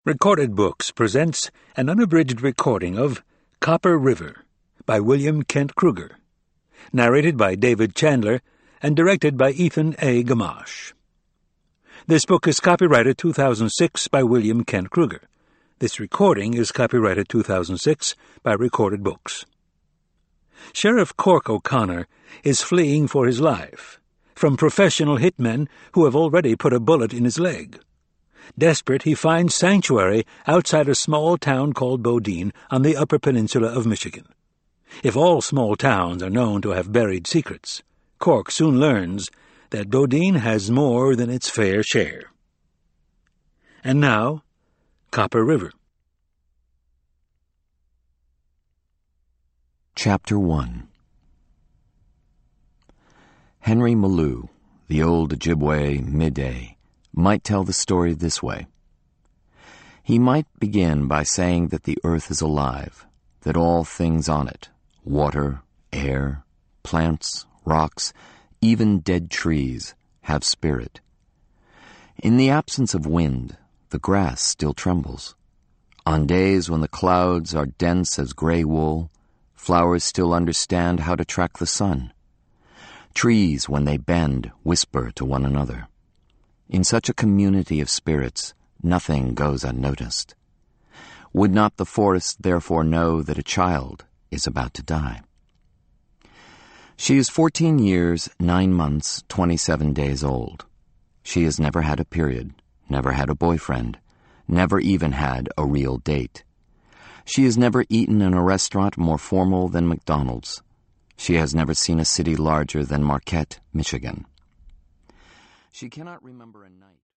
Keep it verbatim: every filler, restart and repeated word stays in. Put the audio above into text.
Recorded Books presents an unabridged recording of Copper River by William Kent Kruger, narrated by David Chandler and directed by Ethan A. Gamache. This book is copyrighted two thousand six by William Kent Kruger. This recording is copyrighted two thousand six by Recorded Books. Sheriff Cork O'Connor is fleeing for his life from professional hitmen who have already put a bullet in his leg. Desperate, he finds sanctuary outside a small town called Bodine on the Upper Peninsula of Michigan. If all small towns are known to have buried secrets, Cork soon learns that Bodine has more than its fair share. And now, Copper River. Chapter one. Henry Mallou, the old Ojibwe Midday, might tell the story this way. He might begin by saying that the earth is alive, that all things on it, water, air, plants, rocks, even dead trees, have spirit. In the absence of wind, the grass still trembles. On days when the clouds are dense as gray wool, flowers still understand how to track the sun. Trees, when they bend, whisper to one another. In such a community of spirits, nothing goes unnoticed. Would not the forest therefore know that a child is about to die? She is fourteen years, nine months, twenty-seven days old. She has never had a period, never had a boyfriend, never even had a real date. She has never eaten in a restaurant more formal than McDonald's. She has never seen a city larger than Marquette, Michigan. She cannot remember a night.